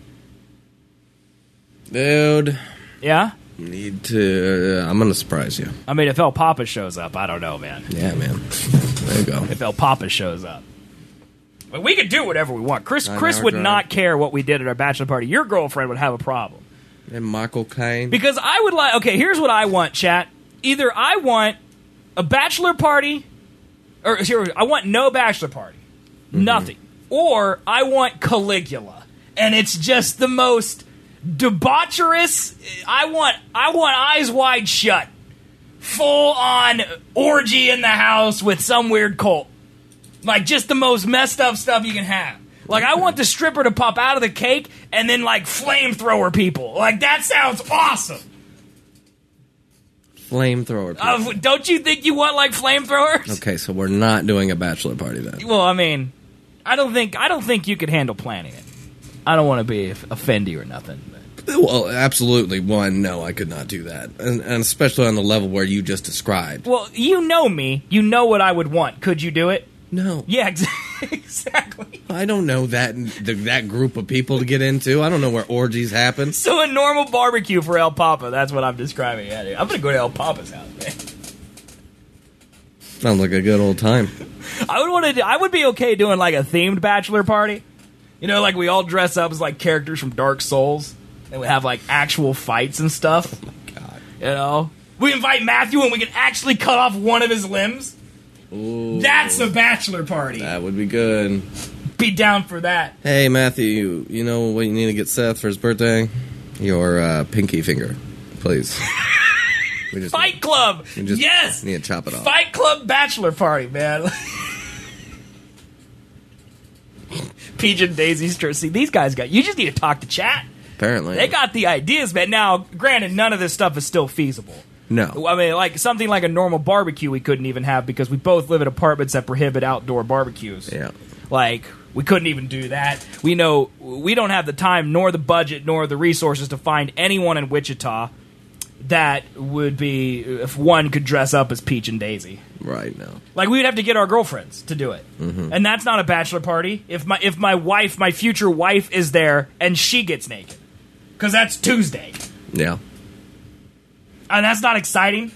Dude. Yeah? Need to... I'm going to surprise you. I mean, if El Papa shows up, I don't know, man. Yeah, man. There you go. If El Papa shows up. But we could do whatever we want. Chris 9-hour would drive. not care what we did at our bachelor party. Your girlfriend would have a problem. And Michael Caine. Because I would like... Okay, here's what I want, chat. Either I want a bachelor party... Or here, I want no bachelor party. Nothing. Or I want Caligula. And it's just the most debaucherous... I want eyes wide shut. Full on orgy in the house with some weird cult. Like, just the most messed up stuff you can have. Like, I want the stripper to pop out of the cake and then, like, flamethrower people. Like, that sounds awesome. Flamethrower. people. Don't you think you want, like, flamethrowers? Okay, so we're not doing a bachelor party then. Well, I mean, I don't think you could handle planning it. I don't want to be offend you or nothing. But. Well, absolutely. One, no, I could not do that. And especially on the level where you just described. Well, you know me. You know what I would want. Could you do it? No. Yeah, exactly. I don't know that group of people to get into. I don't know where orgies happen. So a normal barbecue for El Papa, that's what I'm describing. Yeah, dude. I'm going to go to El Papa's house, man. Sounds like a good old time. I would be okay doing like a themed bachelor party. You know, like we all dress up as like characters from Dark Souls. And we have like actual fights and stuff. Oh my God. You know? We invite Matthew and we can actually cut off one of his limbs. Ooh, That's a bachelor party. that would be good. Be down for that. Hey, Matthew, you know what you need to get Seth for his birthday? Your pinky finger, please. We just Fight Club! we just Yes! need to chop it off. Fight Club bachelor party, man. Peach and Daisy's see, these guys you just need to talk to chat. Apparently. They got the ideas, man. Now, granted, none of this stuff is still feasible. No. I mean, like something like a normal barbecue we couldn't even have because we both live in apartments that prohibit outdoor barbecues. Yeah. Like, we couldn't even do that. We know we don't have the time, nor the budget, nor the resources to find anyone in Wichita. that would be if one could dress up as Peach and Daisy. Right now. Like, we would have to get our girlfriends to do it. Mm-hmm. And that's not a bachelor party if my wife, my future wife, is there and she gets naked. Because that's Tuesday. Yeah. And that's not exciting.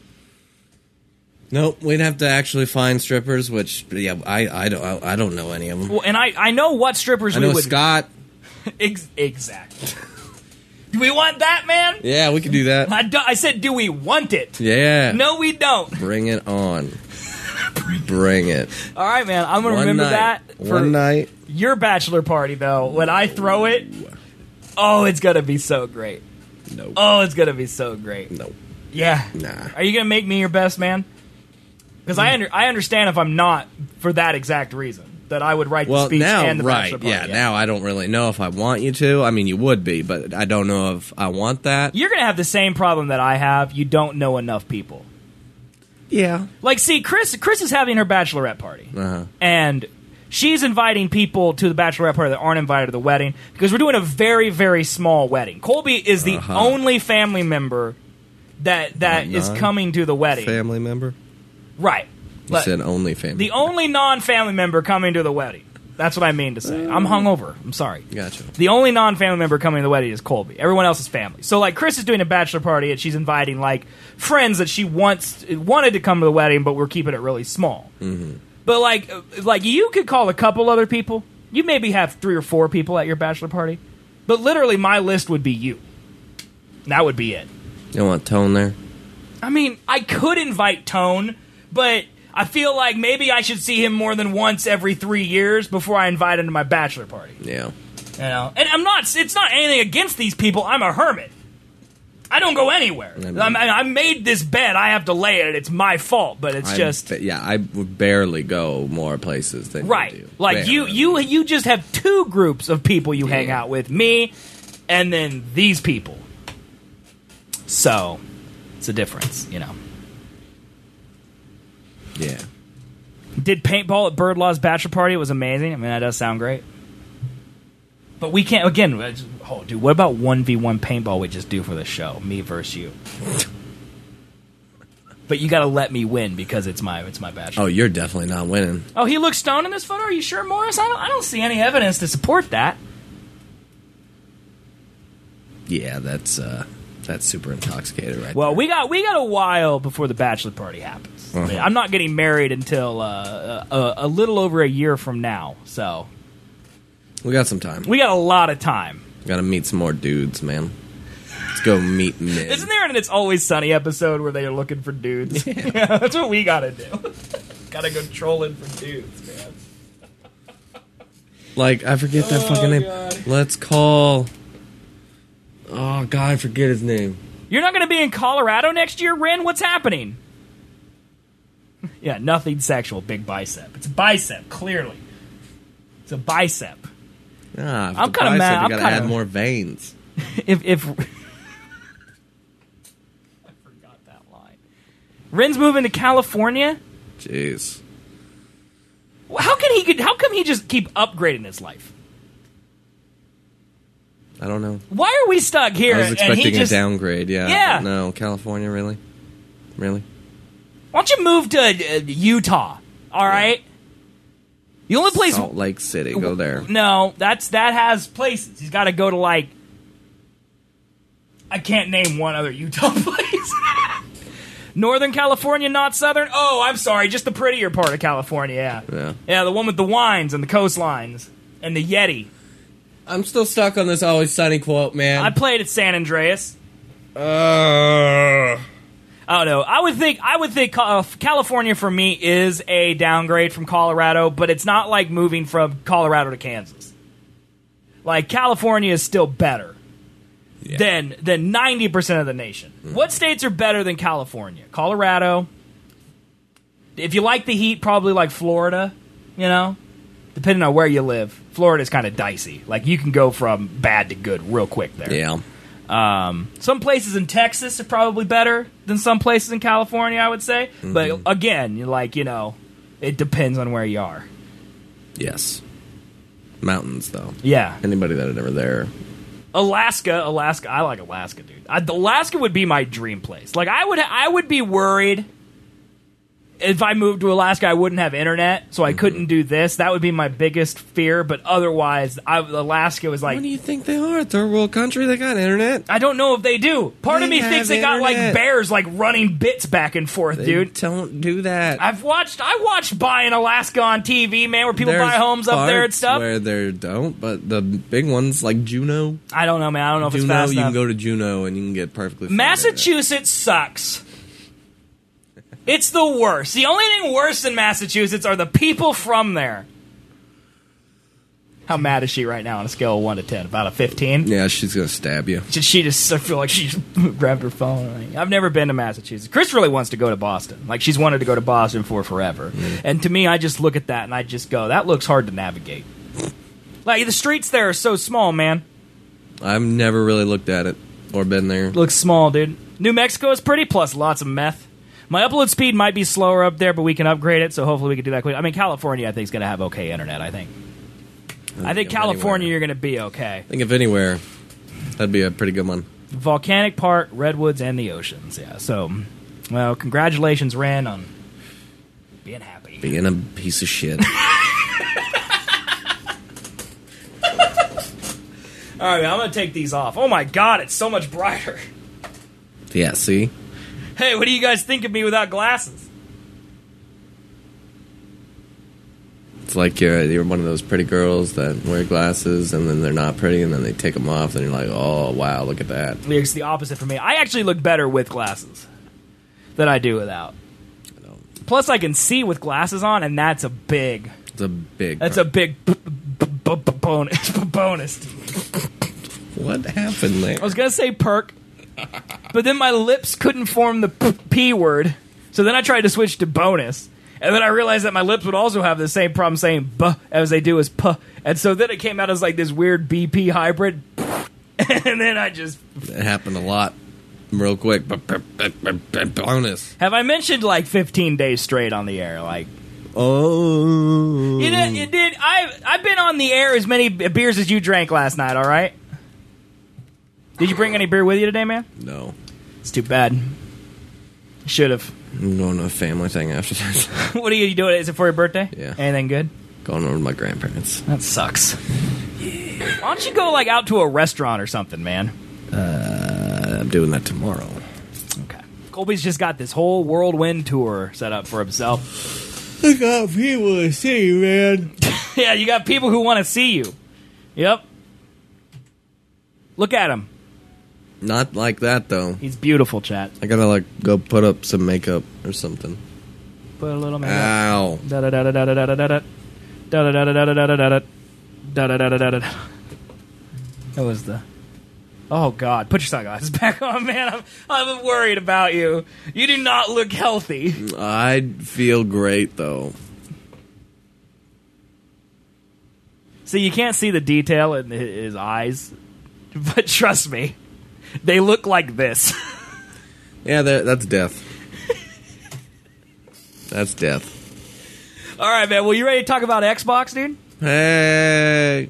Nope, we'd have to actually find strippers, which, yeah, I don't know any of them. Well, and I know what strippers I we know would... Scott. Exactly. Do we want that, man? Yeah, we could do that. I said, do we want it? Yeah. No, we don't. Bring it on. Bring it. All right, man. I'm going to remember that for one night. Your bachelor party, though. When I throw it, oh, it's going to be so great. Nope. Oh, it's going to be so great. Nope. Yeah. Nah. Are you going to make me your best man? Because I understand if I'm not for that exact reason. That I would write the speech now, and the right, bachelor party. yeah, now I don't really know if I want you to. I mean, you would be, but I don't know if I want that. You're going to have the same problem that I have. You don't know enough people. Yeah. Like, see, Chris is having her bachelorette party. Uh-huh. And she's inviting people to the bachelorette party that aren't invited to the wedding because we're doing a very, very small wedding. Colby is the only family member that is coming to the wedding. Family member? Right. You said only family. The only non-family member coming to the wedding. That's what I mean to say. I'm hungover. I'm sorry. Gotcha. The only non-family member coming to the wedding is Colby. Everyone else is family. So, like, Chris is doing a bachelor party, and she's inviting, like, friends that she wanted to come to the wedding, but we're keeping it really small. Mm-hmm. But, like, you could call a couple other people. You maybe have 3 or 4 people at your bachelor party. But literally, my list would be you. That would be it. You don't want Tone there? I mean, I could invite Tone, but I feel like maybe I should see him more than once every 3 years before I invite him to my bachelor party. Yeah. You know? And it's not anything against these people. I'm a hermit. I don't go anywhere. I made this bed. I have to lay it. It's my fault, but it's I would barely go more places than right. you do. Like, you just have 2 groups of people you hang out with. Me, and then these people. So, it's a difference, you know. Yeah. Did paintball at Birdlaw's bachelor party. It was amazing. I mean, that does sound great. But we can't, again, oh, dude, what about 1v1 paintball we just do for the show? Me versus you. But you got to let me win because it's my bachelor. Oh, you're definitely not winning. Oh, he looks stoned in this photo? Are you sure, Morris? I don't see any evidence to support that. Yeah, that's super intoxicated right Well, there. we got a while before the bachelor party happens. Uh-huh. I'm not getting married until a little over a year from now, so We got some time. we got a lot of time. Gotta meet some more dudes, man. Let's go meet Mid. Isn't there an It's Always Sunny episode where they are looking for dudes? Yeah, that's what we gotta do. Gotta go trolling for dudes, man. Like, I forget that fucking name. God. Let's call... Oh, God, I forget his name. You're not gonna be in Colorado next year, Ren? What's happening? Yeah, nothing sexual. Big bicep. It's a bicep, clearly. It's a bicep. Ah, I'm kinda mad. You gotta add more veins. If I forgot that line. Ren's moving to California? Jeez. How come he just keep upgrading his life? I don't know. Why are we stuck here? I was and expecting he just, a downgrade, yeah. Yeah. But no, California, really? Really? Why don't you move to Utah? All right. The only place. Salt Lake City, go there. No, that has places. He's got to go to like. I can't name one other Utah place. Northern California, not Southern. Oh, I'm sorry, just the prettier part of California. Yeah, the one with the wines and the coastlines and the Yeti. I'm still stuck on this Always Sunny quote, man. I played at San Andreas. I don't know. I would think California for me is a downgrade from Colorado, but it's not like moving from Colorado to Kansas. Like, California is still better than 90% of the nation. What states are better than California? Colorado. If you like the heat, probably like Florida, you know? Depending on where you live. Florida's kind of dicey. Like, you can go from bad to good real quick there. Yeah. Some places in Texas are probably better than some places in California, I would say. Mm-hmm. But again, it depends on where you are. Yes. Mountains, though. Yeah. Anybody that are never there Alaska. I like Alaska, dude. Alaska would be my dream place. Like, I would be worried if I moved to Alaska, I wouldn't have internet, so I couldn't do this. That would be my biggest fear. But otherwise, Alaska was like. What do you think they are? A third world country? They got internet? I don't know if they do. Part of me thinks they got like bears, like running bits back and forth, dude. Don't do that. I watched Buying Alaska on TV, man, where people buy homes up there and stuff. Where they don't, but the big ones like Juneau. I don't know, man. I don't know if it's Juneau, fast you enough. can go to Juneau and you can get perfectly fine Massachusetts sucks. It's the worst. The only thing worse than Massachusetts are the people from there. How mad is she right now on a scale of 1 to 10? About a 15? Yeah, she's going to stab you. I feel like she just grabbed her phone. I've never been to Massachusetts. Chris really wants to go to Boston. Like, she's wanted to go to Boston for forever. Mm. And to me, I just look at that and I just go, that looks hard to navigate. Like, the streets there are so small, man. I've never really looked at it or been there. It looks small, dude. New Mexico is pretty, plus lots of meth. My upload speed might be slower up there, but we can upgrade it, so hopefully we can do that quick. I mean, California, I think, is going to have okay internet, I think. I think California, you're going to be okay. I think if anywhere, that'd be a pretty good one. Volcanic Park, redwoods, and the oceans, yeah. So, well, congratulations, Ren, on being happy. Being a piece of shit. All right, I'm going to take these off. Oh, my God, it's so much brighter. Yeah, see? Hey, what do you guys think of me without glasses? It's like you're one of those pretty girls that wear glasses and then they're not pretty and then they take them off and you're like, oh, wow, look at that. It's the opposite for me. I actually look better with glasses than I do without. I don't. Plus, I can see with glasses on, and that's a big... It's a big... That's a big bonus. What happened there? I was going to say perk, but then my lips couldn't form the P word, so then I tried to switch to bonus. And then I realized that my lips would also have the same problem saying "buh" as they do as "puh," and so then it came out as like this weird BP hybrid. And then I just... It happened a lot, real quick. Bonus. Have I mentioned like 15 days straight on the air? Like, oh, you did. I've been on the air as many beers as you drank last night. All right. Did you bring any beer with you today, man? No. It's too bad. Should have. I'm going to a family thing after this. What are you doing? Is it for your birthday? Yeah. Anything good? Going over to my grandparents. That sucks. Yeah. Why don't you go like out to a restaurant or something, man? I'm doing that tomorrow. Okay. Colby's just got this whole whirlwind tour set up for himself. I got people to see, man. Yeah, you got people who want to see you. Yep. Look at him. Not like that, though. He's beautiful, chat. I gotta, like, go put up some makeup or something. Put a little makeup. Ow. Da-da-da-da-da-da-da-da. Da-da-da-da-da-da-da-da. Da-da-da-da-da-da. That was the... Oh, God. Put your sunglasses back on, man. I'm worried about you. You do not look healthy. I feel great, though. See, you can't see the detail in his eyes, but trust me, they look like this. Yeah, that's death. That's death. All right, man. Well, you ready to talk about Xbox, dude? Hey.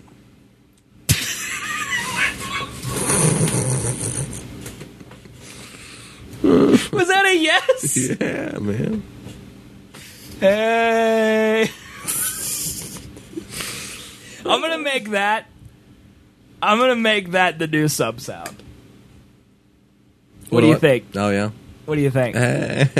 Was that a yes? Yeah, man. Hey. I'm going to make that the new sub sound. What do you think? Oh, yeah? What do you think? Do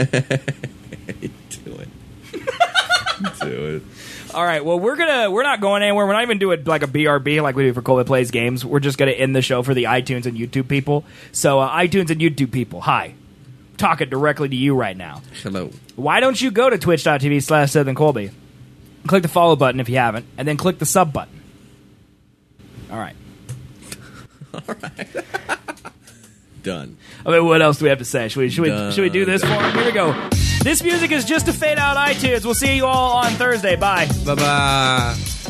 it. Do it. All right, well, we're not going anywhere. We're not even doing like a BRB like we do for Colby Plays Games. We're just going to end the show for the iTunes and YouTube people. So, iTunes and YouTube people, hi. Talking directly to you right now. Hello. Why don't you go to twitch.tv/SouthernColby? Click the follow button if you haven't, and then click the sub button. All right. All right. Done. I mean, what else do we have to say? Should we do this for him? Here we go. This music is just to fade out iTunes. We'll see you all on Thursday. Bye. Bye-bye.